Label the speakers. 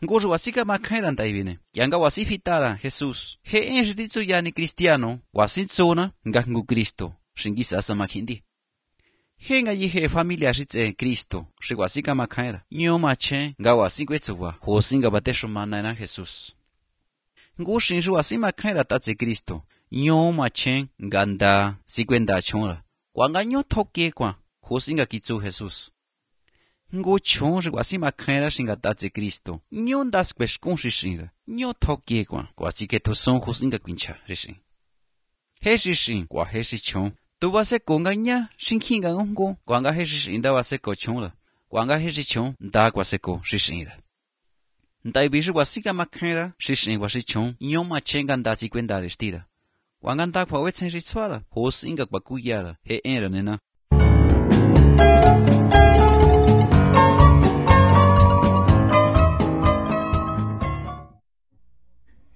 Speaker 1: Ngô wasi ka makairan taibine. Yanga wasi fitara Jesus. He enjititsu yani cristiano. Wasi tsona nga ngu Cristo. Shingisa asa makindi. He nga yihe familia shitse Cristo. Shi wasi ka makaira. Nyo mache nga wasi kwetsuwa. Hosi nga batesho manana Jesus. Ngu shinju wasi makaira tatse Cristo. Nyo mache nga nda sikwenda chonra. Kwa nga nyo toke kwa. Hosi nga kitsu Jesus. Ngu chon wasi makaira shinga tatse Cristo. Nyo ndas kweshkon shishinra. Nyo toke kwa. Kwa si ke to son hosi nga kwincha rishin. He shishin kwa he shichon. Tu wase ko nga nya shinki nga ngongo. Kwa nga he shishin da wase ko chonra. Kwa nga he shichon da wase ko shishinra. Ntai bishu wasi ka makaira shishin wa shichon. Nyo mache nga nda sikwenda restira. Kwa nga nda kwa wetsen shitswara. Hosi nga kwa kuyara. He enra nena.